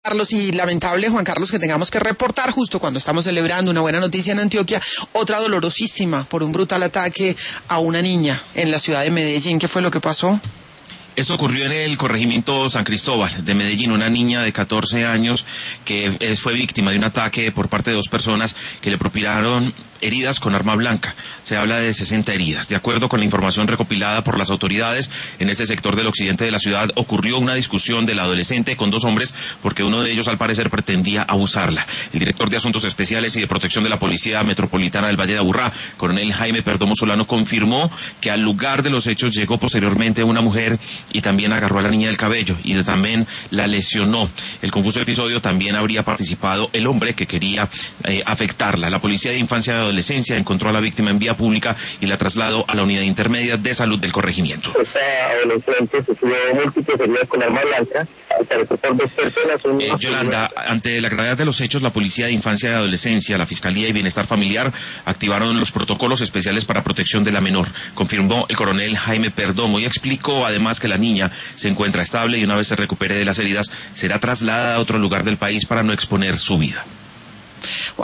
Carlos, y lamentable, Juan Carlos, que tengamos que reportar justo cuando estamos celebrando una buena noticia en Antioquia, otra dolorosísima por un brutal ataque a una niña en la ciudad de Medellín. ¿Qué fue lo que pasó? Esto ocurrió en el corregimiento San Cristóbal de Medellín, una niña de 14 años que fue víctima de un ataque por parte de dos personas que le propinaron heridas con arma blanca. Se habla de 60 heridas. De acuerdo con la información recopilada por las autoridades, en este sector del occidente de la ciudad ocurrió una discusión del adolescente con dos hombres porque uno de ellos al parecer pretendía abusarla. El director de Asuntos Especiales y de Protección de la Policía Metropolitana del Valle de Aburrá, coronel Jaime Perdomo Solano, confirmó que al lugar de los hechos llegó posteriormente una mujer y también agarró a la niña del cabello y también la lesionó. El confuso episodio también habría participado el hombre que quería afectarla. La Policía de Infancia y Adolescencia encontró a la víctima en vía pública y la trasladó a la Unidad Intermedia de Salud del corregimiento. Esta adolescente sufrió múltiples heridas con arma blanca, por dos personas. Yolanda, ante la gravedad de los hechos, la Policía de Infancia y Adolescencia, la Fiscalía y Bienestar Familiar activaron los protocolos especiales para protección de la menor, confirmó el coronel Jaime Perdomo, y explicó además que la niña se encuentra estable y una vez se recupere de las heridas será trasladada a otro lugar del país para no exponer su vida.